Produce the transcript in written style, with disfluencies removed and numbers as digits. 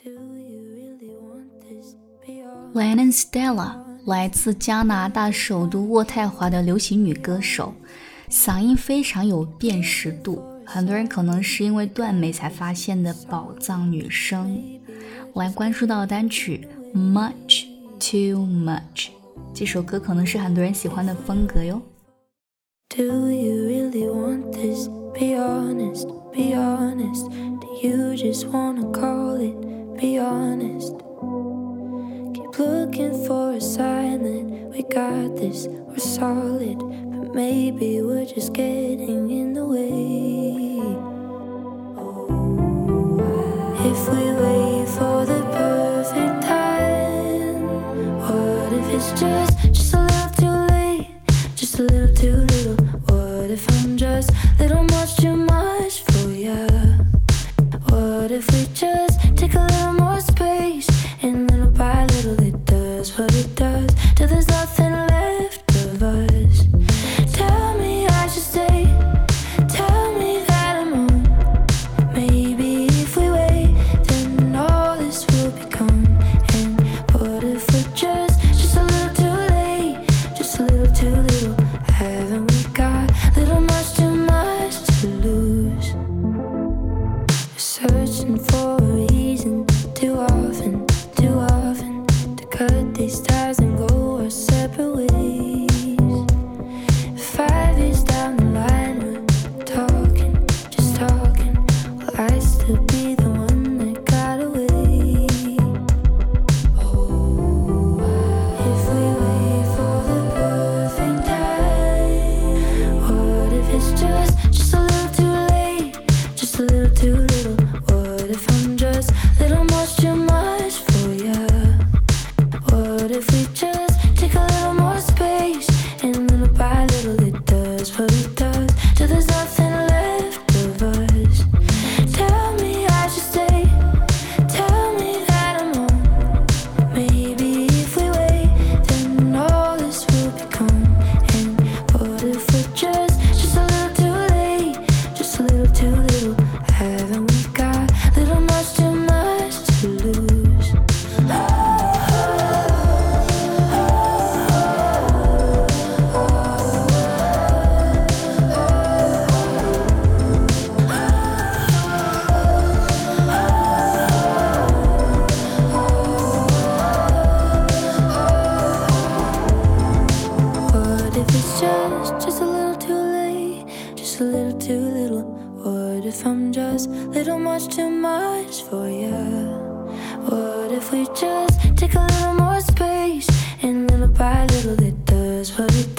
Lennon Stella 来自加拿大首都渥太华的流行女歌手，嗓音非常有辨识度，很多人可能是因为断美才发现的宝藏女声。来关注到单曲 Much Too Much， 这首歌可能是很多人喜欢的风格哟。 Do you really want this? Be honest, be honest. Do you just wanna call it? Be honest. Keep looking for a sign that we got this, we're solid, but maybe we're just getting in the way. If we wait for the perfect time, what if it's just a little too late, just a little too little? What if I'm just a little much too much for ya? What if we just take a little more space, and little by little it does what it does, till there's nothing left of us? Tell me I should stay, tell me that I'm wrong. Maybe if we wait, then all this will be gone. And what if we're just a little too late, just a little too little? Haven't we got a little much too much to lose? Searching for a reason too often to cut these ties and go our separate ways. 5 years down the line we're talking, just talking. Will I still be the one that got away? If we wait for the perfect time, what if it's just a little too late, just a little too little? What if I'm just a little much too much for ya? What if we just take a little more space, and little by little it does what it does, till there's nothing left of us? Tell me I should stay, tell me that I'm wrong. Maybe if we wait, then all this will be gone. And what if we're just a little too late, just a little too little? Haven't we got a little much too much to lose? What if it's just a little too late, just a little too little? What if I'm just a little much too much for ya? What if we just take a little more space, and little by little it does what it